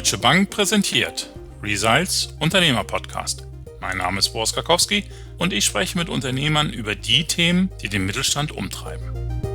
Deutsche Bank präsentiert Results Unternehmer-Podcast. Mein Name ist Boris Karkowski und ich spreche mit Unternehmern über die Themen, die den Mittelstand umtreiben.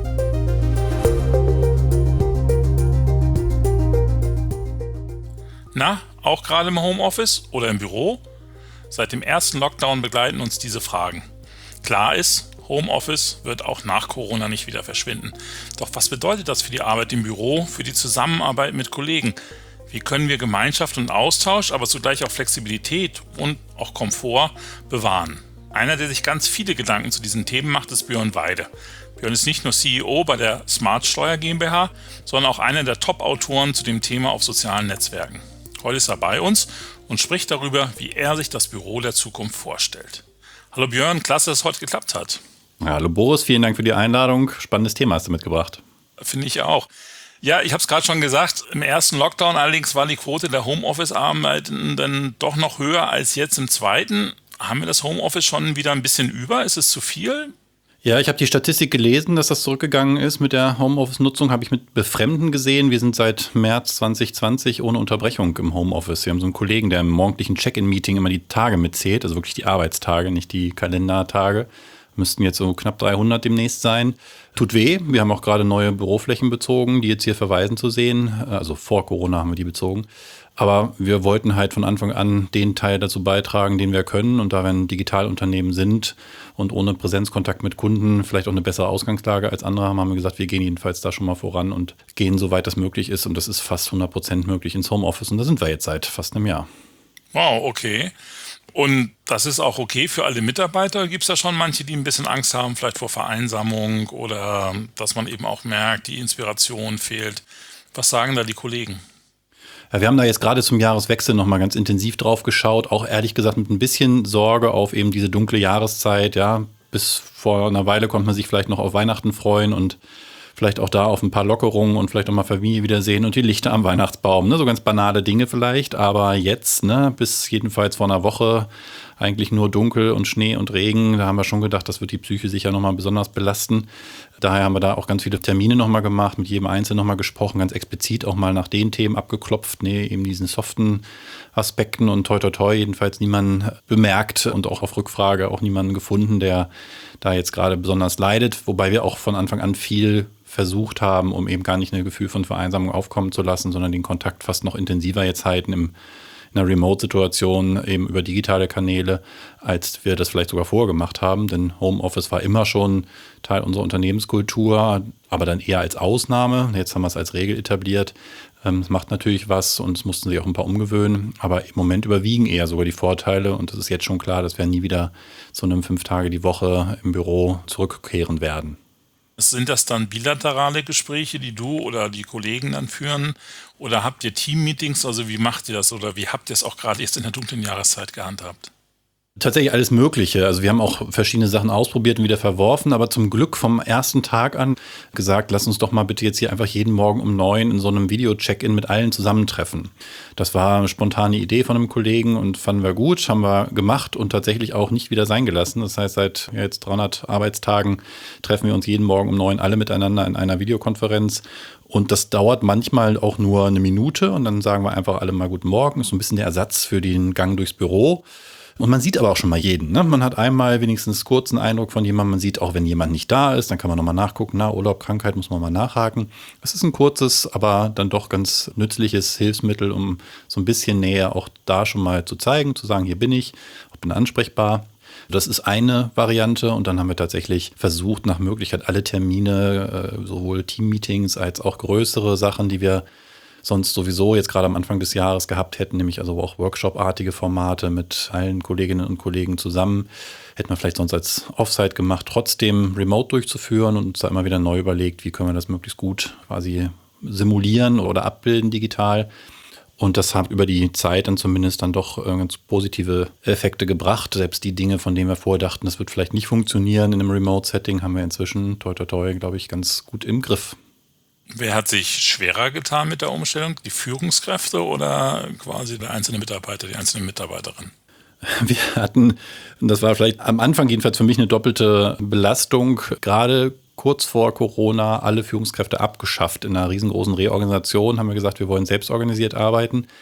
Na, auch gerade im Homeoffice oder im Büro? Seit dem ersten Lockdown begleiten uns diese Fragen. Klar ist, Homeoffice wird auch nach Corona nicht wieder verschwinden. Doch was bedeutet das für die Arbeit im Büro, für die Zusammenarbeit mit Kollegen? Wie können wir Gemeinschaft und Austausch, aber zugleich auch Flexibilität und auch Komfort bewahren? Einer, der sich ganz viele Gedanken zu diesen Themen macht, ist Björn Weide. Björn ist nicht nur CEO bei der Smart Steuer GmbH, sondern auch einer der Top-Autoren zu dem Thema auf sozialen Netzwerken. Heute ist er bei uns und spricht darüber, wie er sich das Büro der Zukunft vorstellt. Hallo Björn, klasse, dass es heute geklappt hat. Ja, hallo Boris, vielen Dank für die Einladung. Spannendes Thema hast du mitgebracht. Finde ich auch. Ja, ich habe es gerade schon gesagt, im ersten Lockdown allerdings war die Quote der Homeoffice-Arbeitenden doch noch höher als jetzt im zweiten. Haben wir das Homeoffice schon wieder ein bisschen über? Ist es zu viel? Ja, ich habe die Statistik gelesen, dass das zurückgegangen ist mit der Homeoffice-Nutzung. Habe ich mit Befremden gesehen. Wir sind seit März 2020 ohne Unterbrechung im Homeoffice. Wir haben so einen Kollegen, der im morgendlichen Check-in-Meeting immer die Tage mitzählt, also wirklich die Arbeitstage, nicht die Kalendertage. Müssten jetzt so knapp 300 demnächst sein. Tut weh. Wir haben auch gerade neue Büroflächen bezogen, die jetzt hier verweisen zu sehen. Also vor Corona haben wir die bezogen. Aber wir wollten halt von Anfang an den Teil dazu beitragen, den wir können. Und da wir ein Digitalunternehmen sind und ohne Präsenzkontakt mit Kunden vielleicht auch eine bessere Ausgangslage als andere haben wir gesagt, wir gehen jedenfalls da schon mal voran und gehen, soweit das möglich ist. Und das ist fast 100% möglich ins Homeoffice. Und da sind wir jetzt seit fast einem Jahr. Wow, okay. Und das ist auch okay für alle Mitarbeiter? Gibt es da schon manche, die ein bisschen Angst haben, vielleicht vor Vereinsamung oder dass man eben auch merkt, die Inspiration fehlt? Was sagen da die Kollegen? Ja, wir haben da jetzt gerade zum Jahreswechsel nochmal ganz intensiv drauf geschaut, auch ehrlich gesagt mit ein bisschen Sorge auf eben diese dunkle Jahreszeit. Ja, bis vor einer Weile konnte man sich vielleicht noch auf Weihnachten freuen und vielleicht auch da auf ein paar Lockerungen und vielleicht auch mal Familie wiedersehen und die Lichter am Weihnachtsbaum. Ne? So ganz banale Dinge vielleicht, aber jetzt, bis jedenfalls vor einer Woche eigentlich nur dunkel und Schnee und Regen. Da haben wir schon gedacht, das wird die Psyche sicher nochmal besonders belasten. Daher haben wir da auch ganz viele Termine nochmal gemacht, mit jedem Einzelnen nochmal gesprochen, ganz explizit auch mal nach den Themen abgeklopft, eben diesen soften Aspekten und toi toi toi jedenfalls niemanden bemerkt und auch auf Rückfrage auch niemanden gefunden, der da jetzt gerade besonders leidet, wobei wir auch von Anfang an viel versucht haben, um eben gar nicht ein Gefühl von Vereinsamung aufkommen zu lassen, sondern den Kontakt fast noch intensiver jetzt halten in einer Remote-Situation eben über digitale Kanäle, als wir das vielleicht sogar vorher gemacht haben. Denn Homeoffice war immer schon Teil unserer Unternehmenskultur, aber dann eher als Ausnahme. Jetzt haben wir es als Regel etabliert. Es macht natürlich was und es mussten sich auch ein paar umgewöhnen. Aber im Moment überwiegen eher sogar die Vorteile. Und es ist jetzt schon klar, dass wir nie wieder zu einem 5 Tage die Woche im Büro zurückkehren werden. Sind das dann bilaterale Gespräche, die du oder die Kollegen dann führen? Oder habt ihr Team-Meetings? Also wie macht ihr das? Oder wie habt ihr es auch gerade jetzt in der dunklen Jahreszeit gehandhabt? Tatsächlich alles Mögliche. Also wir haben auch verschiedene Sachen ausprobiert und wieder verworfen, aber zum Glück vom ersten Tag an gesagt, lass uns doch mal bitte jetzt hier einfach jeden Morgen um 9 in so einem Video-Check-in mit allen zusammentreffen. Das war eine spontane Idee von einem Kollegen und fanden wir gut, haben wir gemacht und tatsächlich auch nicht wieder sein gelassen. Das heißt, seit jetzt 300 Arbeitstagen treffen wir uns jeden Morgen um 9 alle miteinander in einer Videokonferenz. Und das dauert manchmal auch nur eine Minute und dann sagen wir einfach alle mal Guten Morgen. Das ist so ein bisschen der Ersatz für den Gang durchs Büro. Und man sieht aber auch schon mal jeden. Ne? Man hat einmal wenigstens kurz einen Eindruck von jemandem. Man sieht auch, wenn jemand nicht da ist, dann kann man nochmal nachgucken. Urlaub, Krankheit, muss man mal nachhaken. Es ist ein kurzes, aber dann doch ganz nützliches Hilfsmittel, um so ein bisschen näher auch da schon mal zu zeigen, zu sagen, hier bin ich ansprechbar. Das ist eine Variante und dann haben wir tatsächlich versucht, nach Möglichkeit alle Termine, sowohl Team-Meetings als auch größere Sachen, die wir sonst sowieso jetzt gerade am Anfang des Jahres gehabt hätten, nämlich also auch Workshop-artige Formate mit allen Kolleginnen und Kollegen zusammen. Hätten wir vielleicht sonst als Offsite gemacht, trotzdem remote durchzuführen und uns da immer wieder neu überlegt, wie können wir das möglichst gut quasi simulieren oder abbilden digital. Und das hat über die Zeit dann zumindest dann doch ganz positive Effekte gebracht. Selbst die Dinge, von denen wir vorher dachten, das wird vielleicht nicht funktionieren in einem Remote-Setting, haben wir inzwischen, toi toi toi, glaube ich, ganz gut im Griff. Wer hat sich schwerer getan mit der Umstellung? Die Führungskräfte oder quasi der einzelne Mitarbeiter, die einzelne Mitarbeiterin? Wir hatten, und das war vielleicht am Anfang jedenfalls für mich eine doppelte Belastung, gerade kurz vor Corona alle Führungskräfte abgeschafft. In einer riesengroßen Reorganisation haben wir gesagt, wir wollen selbstorganisiert arbeiten.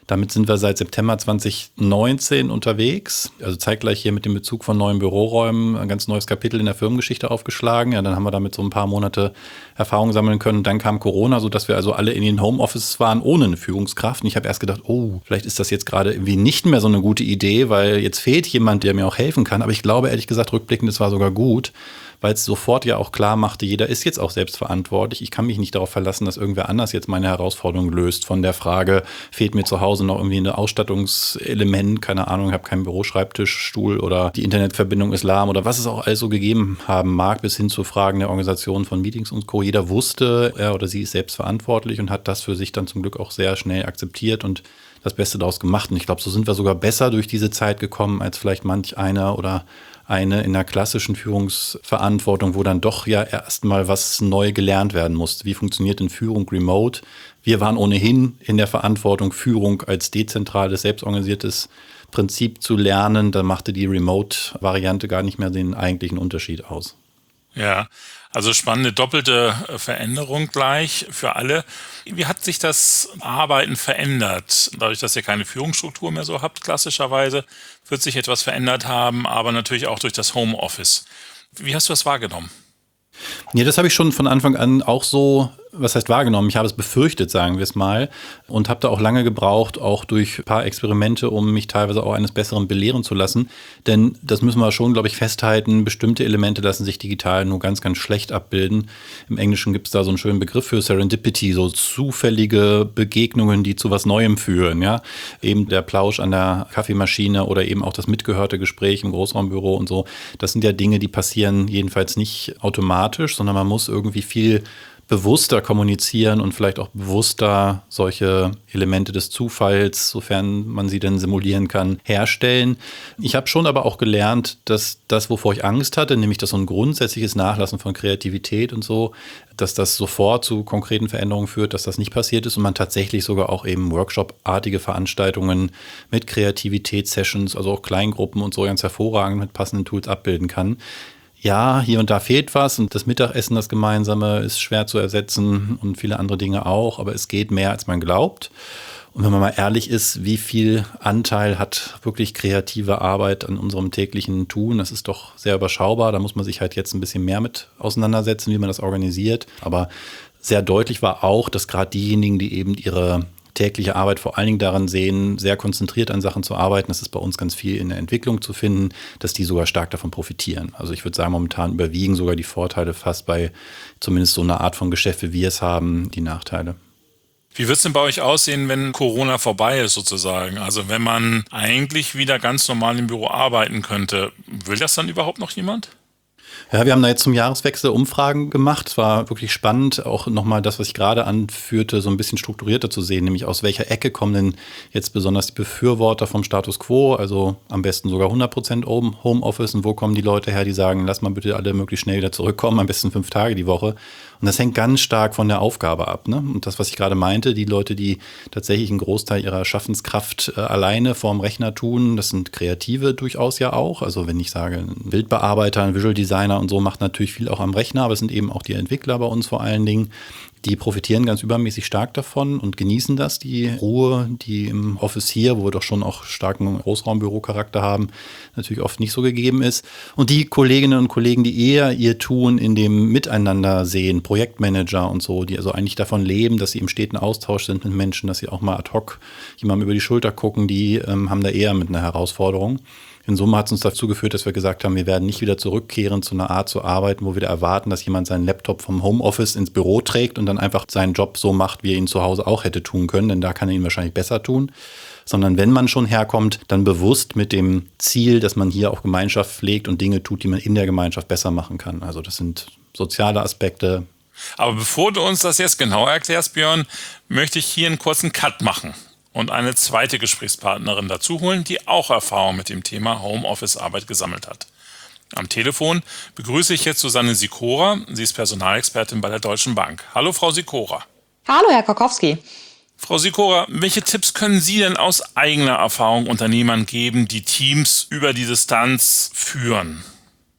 Damit sind wir seit September 2019 unterwegs. Also zeitgleich hier mit dem Bezug von neuen Büroräumen ein ganz neues Kapitel in der Firmengeschichte aufgeschlagen. Ja, dann haben wir damit so ein paar Monate Erfahrung sammeln können. Dann kam Corona, sodass wir also alle in den Homeoffices waren ohne eine Führungskraft. Und ich habe erst gedacht, oh, vielleicht ist das jetzt gerade irgendwie nicht mehr so eine gute Idee, weil jetzt fehlt jemand, der mir auch helfen kann. Aber ich glaube, ehrlich gesagt, rückblickend, es war sogar gut, weil es sofort ja auch klar machte, jeder ist jetzt auch selbstverantwortlich. Ich kann mich nicht darauf verlassen, dass irgendwer anders jetzt meine Herausforderung löst. Von der Frage, fehlt mir zu Hause noch irgendwie ein Ausstattungselement, keine Ahnung, ich habe keinen Büroschreibtisch, Stuhl oder die Internetverbindung ist lahm oder was es auch alles so gegeben haben mag, bis hin zu Fragen der Organisation von Meetings und Co. Jeder wusste, er oder sie ist selbstverantwortlich und hat das für sich dann zum Glück auch sehr schnell akzeptiert und das Beste daraus gemacht. Und ich glaube, so sind wir sogar besser durch diese Zeit gekommen, als vielleicht manch einer oder eine in der klassischen Führungsverantwortung, wo dann doch ja erstmal was neu gelernt werden musste. Wie funktioniert denn Führung remote? Wir waren ohnehin in der Verantwortung, Führung als dezentrales, selbstorganisiertes Prinzip zu lernen. Da machte die Remote-Variante gar nicht mehr den eigentlichen Unterschied aus. Ja, also spannende doppelte Veränderung gleich für alle. Wie hat sich das Arbeiten verändert? Dadurch, dass ihr keine Führungsstruktur mehr so habt, klassischerweise, wird sich etwas verändert haben, aber natürlich auch durch das Homeoffice. Wie hast du das wahrgenommen? Ja, das habe ich schon von Anfang an auch so, was heißt wahrgenommen? Ich habe es befürchtet, sagen wir es mal, und habe da auch lange gebraucht, auch durch ein paar Experimente, um mich teilweise auch eines Besseren belehren zu lassen. Denn das müssen wir schon, glaube ich, festhalten, bestimmte Elemente lassen sich digital nur ganz, ganz schlecht abbilden. Im Englischen gibt es da so einen schönen Begriff für Serendipity, so zufällige Begegnungen, die zu was Neuem führen. Ja? Eben der Plausch an der Kaffeemaschine oder eben auch das mitgehörte Gespräch im Großraumbüro und so. Das sind ja Dinge, die passieren jedenfalls nicht automatisch, sondern man muss irgendwie viel bewusster kommunizieren und vielleicht auch bewusster solche Elemente des Zufalls, sofern man sie denn simulieren kann, herstellen. Ich habe schon aber auch gelernt, dass das, wovor ich Angst hatte, nämlich dass so ein grundsätzliches Nachlassen von Kreativität und so, dass das sofort zu konkreten Veränderungen führt, dass das nicht passiert ist und man tatsächlich sogar auch eben Workshop-artige Veranstaltungen mit Kreativitätssessions, also auch Kleingruppen und so ganz hervorragend mit passenden Tools abbilden kann. Ja, hier und da fehlt was und das Mittagessen, das Gemeinsame, ist schwer zu ersetzen und viele andere Dinge auch, aber es geht mehr, als man glaubt. Und wenn man mal ehrlich ist, wie viel Anteil hat wirklich kreative Arbeit an unserem täglichen Tun? Das ist doch sehr überschaubar. Da muss man sich halt jetzt ein bisschen mehr mit auseinandersetzen, wie man das organisiert. Aber sehr deutlich war auch, dass gerade diejenigen, die eben ihre tägliche Arbeit vor allen Dingen daran sehen, sehr konzentriert an Sachen zu arbeiten. Das ist bei uns ganz viel in der Entwicklung zu finden, dass die sogar stark davon profitieren. Also ich würde sagen, momentan überwiegen sogar die Vorteile fast bei zumindest so einer Art von Geschäft, wie wir es haben, die Nachteile. Wie wird es denn bei euch aussehen, wenn Corona vorbei ist sozusagen? Also wenn man eigentlich wieder ganz normal im Büro arbeiten könnte, will das dann überhaupt noch jemand? Ja, wir haben da jetzt zum Jahreswechsel Umfragen gemacht. Es war wirklich spannend, auch nochmal das, was ich gerade anführte, so ein bisschen strukturierter zu sehen, nämlich aus welcher Ecke kommen denn jetzt besonders die Befürworter vom Status Quo, also am besten sogar 100% Homeoffice und wo kommen die Leute her, die sagen, lass mal bitte alle möglichst schnell wieder zurückkommen, am besten 5 Tage die Woche. Und das hängt ganz stark von der Aufgabe ab. Ne? Und das, was ich gerade meinte, die Leute, die tatsächlich einen Großteil ihrer Schaffenskraft alleine vorm Rechner tun, das sind Kreative durchaus ja auch. Also wenn ich sage, ein Bildbearbeiter, ein Visual Designer und so macht natürlich viel auch am Rechner, aber es sind eben auch die Entwickler bei uns vor allen Dingen. Die profitieren ganz übermäßig stark davon und genießen das, die Ruhe, die im Office hier, wo wir doch schon auch starken Großraumbürocharakter haben, natürlich oft nicht so gegeben ist. Und die Kolleginnen und Kollegen, die eher ihr Tun in dem Miteinander sehen, Projektmanager und so, die also eigentlich davon leben, dass sie im steten Austausch sind mit Menschen, dass sie auch mal ad hoc jemandem über die Schulter gucken, die haben da eher mit einer Herausforderung. In Summe hat es uns dazu geführt, dass wir gesagt haben, wir werden nicht wieder zurückkehren zu einer Art zu arbeiten, wo wir erwarten, dass jemand seinen Laptop vom Homeoffice ins Büro trägt und dann einfach seinen Job so macht, wie er ihn zu Hause auch hätte tun können, denn da kann er ihn wahrscheinlich besser tun. Sondern wenn man schon herkommt, dann bewusst mit dem Ziel, dass man hier auch Gemeinschaft pflegt und Dinge tut, die man in der Gemeinschaft besser machen kann. Also das sind soziale Aspekte. Aber bevor du uns das jetzt genauer erklärst, Björn, möchte ich hier einen kurzen Cut machen und eine zweite Gesprächspartnerin dazu holen, die auch Erfahrung mit dem Thema Homeoffice-Arbeit gesammelt hat. Am Telefon begrüße ich jetzt Susanne Sikora. Sie ist Personalexpertin bei der Deutschen Bank. Hallo, Frau Sikora. Hallo, Herr Kokowski. Frau Sikora, welche Tipps können Sie denn aus eigener Erfahrung Unternehmern geben, die Teams über die Distanz führen?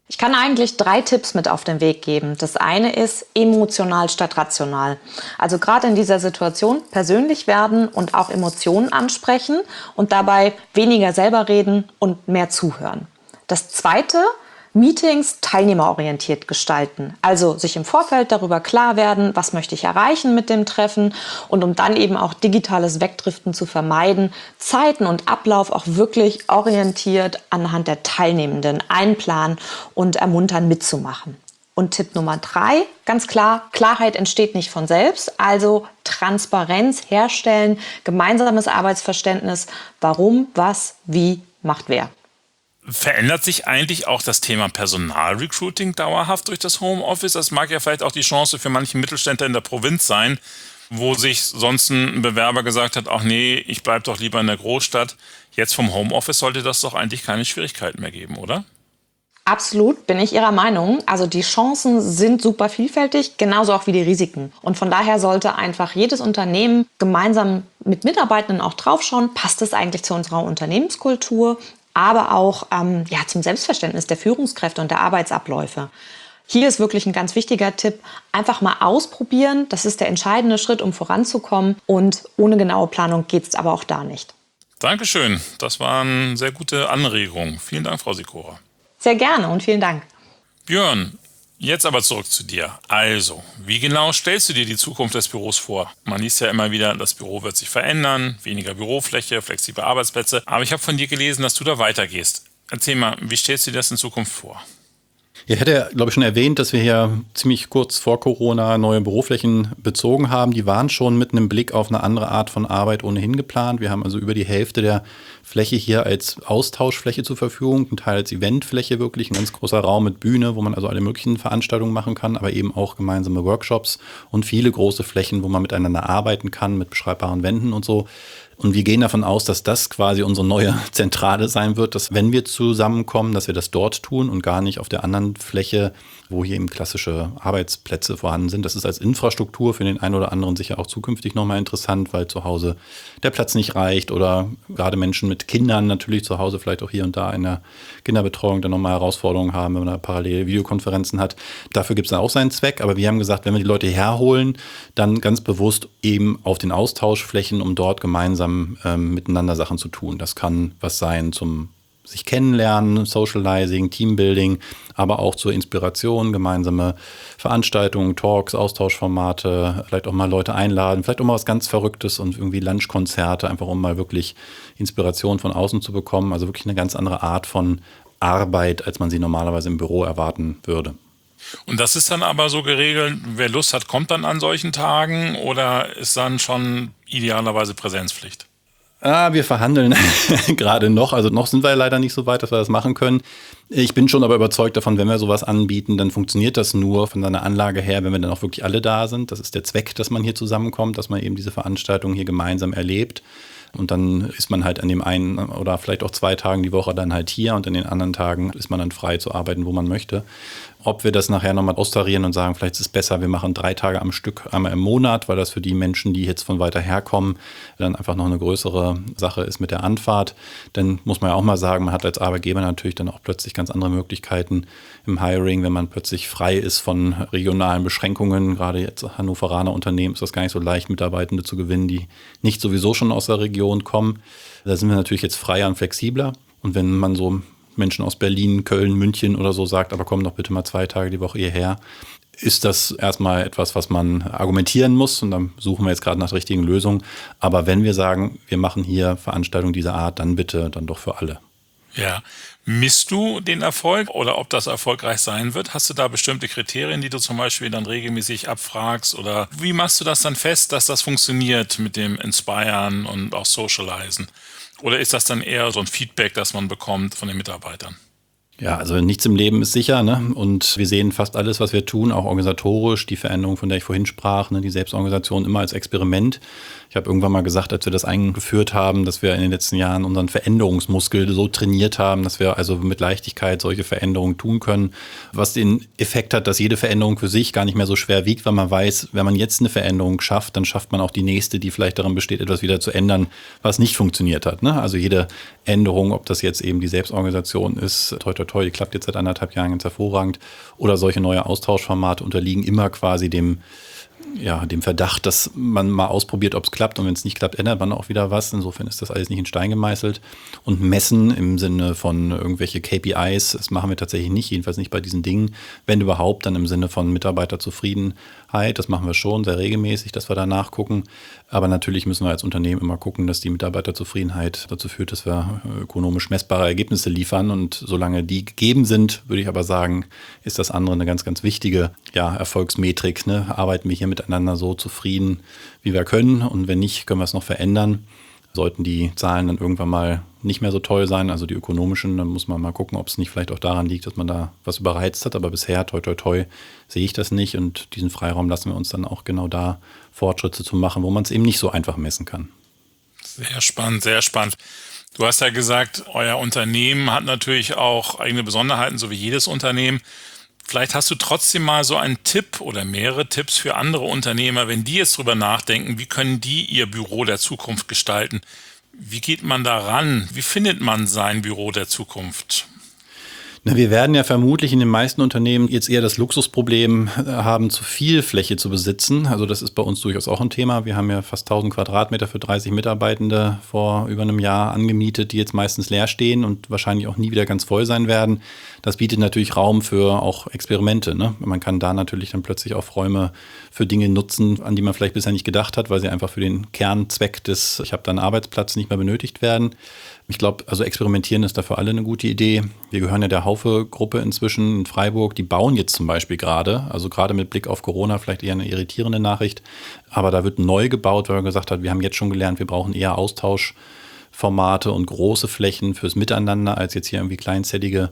Ich kann eigentlich 3 Tipps mit auf den Weg geben. Das eine ist emotional statt rational. Also gerade in dieser Situation persönlich werden und auch Emotionen ansprechen und dabei weniger selber reden und mehr zuhören. Das zweite, Meetings teilnehmerorientiert gestalten. Also sich im Vorfeld darüber klar werden, was möchte ich erreichen mit dem Treffen und um dann eben auch digitales Wegdriften zu vermeiden, Zeiten und Ablauf auch wirklich orientiert anhand der Teilnehmenden einplanen und ermuntern mitzumachen. Und Tipp Nummer 3, ganz klar, Klarheit entsteht nicht von selbst, also Transparenz herstellen, gemeinsames Arbeitsverständnis, warum, was, wie macht wer. Verändert sich eigentlich auch das Thema Personalrecruiting dauerhaft durch das Homeoffice? Das mag ja vielleicht auch die Chance für manchen Mittelständler in der Provinz sein, wo sich sonst ein Bewerber gesagt hat, ach nee, ich bleibe doch lieber in der Großstadt. Jetzt vom Homeoffice sollte das doch eigentlich keine Schwierigkeiten mehr geben, oder? Absolut, bin ich Ihrer Meinung. Also die Chancen sind super vielfältig, genauso auch wie die Risiken. Und von daher sollte einfach jedes Unternehmen gemeinsam mit Mitarbeitenden auch draufschauen, passt es eigentlich zu unserer Unternehmenskultur, aber auch zum Selbstverständnis der Führungskräfte und der Arbeitsabläufe. Hier ist wirklich ein ganz wichtiger Tipp, einfach mal ausprobieren. Das ist der entscheidende Schritt, um voranzukommen. Und ohne genaue Planung geht es aber auch da nicht. Dankeschön, das waren sehr gute Anregungen. Vielen Dank, Frau Sikora. Sehr gerne und vielen Dank. Björn, jetzt aber zurück zu dir. Also, wie genau stellst du dir die Zukunft des Büros vor? Man liest ja immer wieder, das Büro wird sich verändern, weniger Bürofläche, flexible Arbeitsplätze. Aber ich habe von dir gelesen, dass du da weitergehst. Erzähl mal, wie stellst du dir das in Zukunft vor? Ja, ich hatte ja, glaube ich, schon erwähnt, dass wir hier ziemlich kurz vor Corona neue Büroflächen bezogen haben. Die waren schon mit einem Blick auf eine andere Art von Arbeit ohnehin geplant. Wir haben also über die Hälfte der Fläche hier als Austauschfläche zur Verfügung, ein Teil als Eventfläche wirklich, ein ganz großer Raum mit Bühne, wo man also alle möglichen Veranstaltungen machen kann, aber eben auch gemeinsame Workshops und viele große Flächen, wo man miteinander arbeiten kann mit beschreibbaren Wänden und so. Und wir gehen davon aus, dass das quasi unsere neue Zentrale sein wird, dass wenn wir zusammenkommen, dass wir das dort tun und gar nicht auf der anderen Fläche, wo hier eben klassische Arbeitsplätze vorhanden sind. Das ist als Infrastruktur für den einen oder anderen sicher auch zukünftig nochmal interessant, weil zu Hause der Platz nicht reicht oder gerade Menschen mit Kindern natürlich zu Hause vielleicht auch hier und da in der Kinderbetreuung dann nochmal Herausforderungen haben, wenn man da parallel Videokonferenzen hat. Dafür gibt es dann auch seinen Zweck, aber wir haben gesagt, wenn wir die Leute herholen, dann ganz bewusst eben auf den Austauschflächen, um dort gemeinsam miteinander Sachen zu tun. Das kann was sein zum sich kennenlernen, Socializing, Teambuilding, aber auch zur Inspiration, gemeinsame Veranstaltungen, Talks, Austauschformate, vielleicht auch mal Leute einladen, vielleicht auch mal was ganz Verrücktes und irgendwie Lunchkonzerte, einfach um mal wirklich Inspiration von außen zu bekommen. Also wirklich eine ganz andere Art von Arbeit, als man sie normalerweise im Büro erwarten würde. Und das ist dann aber so geregelt, wer Lust hat, kommt dann an solchen Tagen oder ist dann schon idealerweise Präsenzpflicht? Wir verhandeln gerade noch. Also noch sind wir leider nicht so weit, dass wir das machen können. Ich bin schon aber überzeugt davon, wenn wir sowas anbieten, dann funktioniert das nur von seiner Anlage her, wenn wir dann auch wirklich alle da sind. Das ist der Zweck, dass man hier zusammenkommt, dass man eben diese Veranstaltung hier gemeinsam erlebt. Und dann ist man halt an dem einen oder vielleicht auch 2 Tagen die Woche dann halt hier und in den anderen Tagen ist man dann frei zu arbeiten, wo man möchte. Ob wir das nachher nochmal austarieren und sagen, vielleicht ist es besser, wir machen 3 Tage am Stück einmal im Monat, weil das für die Menschen, die jetzt von weiter herkommen, dann einfach noch eine größere Sache ist mit der Anfahrt. Dann muss man ja auch mal sagen, man hat als Arbeitgeber natürlich dann auch plötzlich ganz andere Möglichkeiten im Hiring, wenn man plötzlich frei ist von regionalen Beschränkungen. Gerade jetzt Hannoveraner Unternehmen ist das gar nicht so leicht, Mitarbeitende zu gewinnen, die nicht sowieso schon aus der Region kommen. Da sind wir natürlich jetzt freier und flexibler. Und wenn man so Menschen aus Berlin, Köln, München oder so sagt, aber komm doch bitte mal 2 Tage die Woche hierher, ist das erstmal etwas, was man argumentieren muss. Und dann suchen wir jetzt gerade nach der richtigen Lösung. Aber wenn wir sagen, wir machen hier Veranstaltungen dieser Art, dann bitte, dann doch für alle. Ja. Misst du den Erfolg oder ob das erfolgreich sein wird? Hast du da bestimmte Kriterien, die du zum Beispiel dann regelmäßig abfragst? Oder wie machst du das dann fest, dass das funktioniert mit dem Inspiren und auch Socializen? Oder ist das dann eher so ein Feedback, das man bekommt von den Mitarbeitern? Ja, also nichts im Leben ist sicher, ne? Und wir sehen fast alles, was wir tun, auch organisatorisch, die Veränderung, von der ich vorhin sprach, ne? Die Selbstorganisation immer als Experiment. Ich habe irgendwann mal gesagt, als wir das eingeführt haben, dass wir in den letzten Jahren unseren Veränderungsmuskel so trainiert haben, dass wir also mit Leichtigkeit solche Veränderungen tun können, was den Effekt hat, dass jede Veränderung für sich gar nicht mehr so schwer wiegt, weil man weiß, wenn man jetzt eine Veränderung schafft, dann schafft man auch die nächste, die vielleicht daran besteht, etwas wieder zu ändern, was nicht funktioniert hat, ne? Also jede Änderung, ob das jetzt eben die Selbstorganisation ist, toi toi toi, die klappt jetzt seit 1,5 Jahren ganz hervorragend. Oder solche neue Austauschformate unterliegen immer quasi dem Verdacht, dass man mal ausprobiert, ob es klappt. Und wenn es nicht klappt, ändert man auch wieder was. Insofern ist das alles nicht in Stein gemeißelt. Und messen im Sinne von irgendwelche KPIs, das machen wir tatsächlich nicht, jedenfalls nicht bei diesen Dingen. Wenn überhaupt, dann im Sinne von Mitarbeiterzufriedenheit. Das machen wir schon sehr regelmäßig, dass wir da nachgucken. Aber natürlich müssen wir als Unternehmen immer gucken, dass die Mitarbeiterzufriedenheit dazu führt, dass wir ökonomisch messbare Ergebnisse liefern. Und solange die gegeben sind, würde ich aber sagen, ist das andere eine ganz, ganz wichtige Erfolgsmetrik. Ne? Arbeiten wir hier miteinander so zufrieden, wie wir können. Und wenn nicht, können wir es noch verändern. Sollten die Zahlen dann irgendwann mal nicht mehr so toll sein, also die ökonomischen, dann muss man mal gucken, ob es nicht vielleicht auch daran liegt, dass man da was überreizt hat. Aber bisher, toi, toi, toi, sehe ich das nicht. Und diesen Freiraum lassen wir uns dann auch genau da Fortschritte zu machen, wo man es eben nicht so einfach messen kann. Sehr spannend, sehr spannend. Du hast ja gesagt, euer Unternehmen hat natürlich auch eigene Besonderheiten, so wie jedes Unternehmen. Vielleicht hast du trotzdem mal so einen Tipp oder mehrere Tipps für andere Unternehmer, wenn die jetzt drüber nachdenken, wie können die ihr Büro der Zukunft gestalten? Wie geht man da ran? Wie findet man sein Büro der Zukunft? Na, wir werden ja vermutlich in den meisten Unternehmen jetzt eher das Luxusproblem haben, zu viel Fläche zu besitzen. Also das ist bei uns durchaus auch ein Thema. Wir haben ja fast 1000 Quadratmeter für 30 Mitarbeitende vor über einem Jahr angemietet, die jetzt meistens leer stehen und wahrscheinlich auch nie wieder ganz voll sein werden. Das bietet natürlich Raum für auch Experimente. Ne? Man kann da natürlich dann plötzlich auch Räume für Dinge nutzen, an die man vielleicht bisher nicht gedacht hat, weil sie einfach für den Kernzweck des ich habe da einen Arbeitsplatz nicht mehr benötigt werden. Ich glaube, also experimentieren ist da für alle eine gute Idee. Wir gehören ja der Haufe-Gruppe inzwischen in Freiburg. Die bauen jetzt zum Beispiel gerade, also gerade mit Blick auf Corona vielleicht eher eine irritierende Nachricht. Aber da wird neu gebaut, weil man gesagt hat, wir haben jetzt schon gelernt, wir brauchen eher Austauschformate und große Flächen fürs Miteinander als jetzt hier irgendwie kleinzellige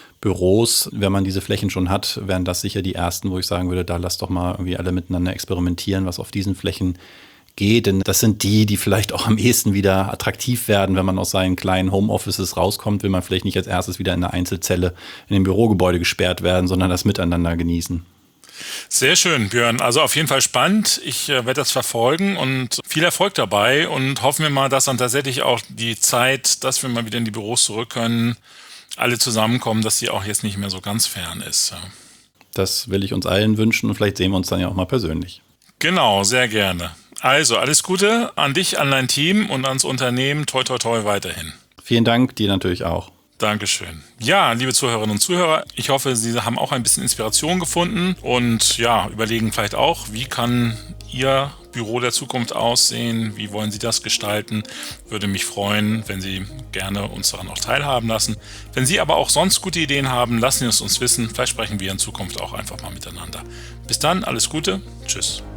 Büros. Wenn man diese Flächen schon hat, wären das sicher die ersten, wo ich sagen würde, da lasst doch mal irgendwie alle miteinander experimentieren, was auf diesen Flächen geht, denn das sind die vielleicht auch am ehesten wieder attraktiv werden, wenn man aus seinen kleinen Homeoffices rauskommt, will man vielleicht nicht als erstes wieder in eine Einzelzelle in dem Bürogebäude gesperrt werden, sondern das Miteinander genießen. Sehr schön, Björn. Also auf jeden Fall spannend. Ich werde das verfolgen und viel Erfolg dabei und hoffen wir mal, dass dann tatsächlich auch die Zeit, dass wir mal wieder in die Büros zurück können, alle zusammenkommen, dass sie auch jetzt nicht mehr so ganz fern ist. Ja. Das will ich uns allen wünschen und vielleicht sehen wir uns dann ja auch mal persönlich. Genau, sehr gerne. Also, alles Gute an dich, an dein Team und ans Unternehmen. Toi, toi, toi weiterhin. Vielen Dank, dir natürlich auch. Dankeschön. Ja, liebe Zuhörerinnen und Zuhörer, ich hoffe, Sie haben auch ein bisschen Inspiration gefunden und ja, überlegen vielleicht auch, wie kann Ihr Büro der Zukunft aussehen? Wie wollen Sie das gestalten? Würde mich freuen, wenn Sie gerne uns daran auch teilhaben lassen. Wenn Sie aber auch sonst gute Ideen haben, lassen Sie es uns wissen. Vielleicht sprechen wir in Zukunft auch einfach mal miteinander. Bis dann, alles Gute. Tschüss.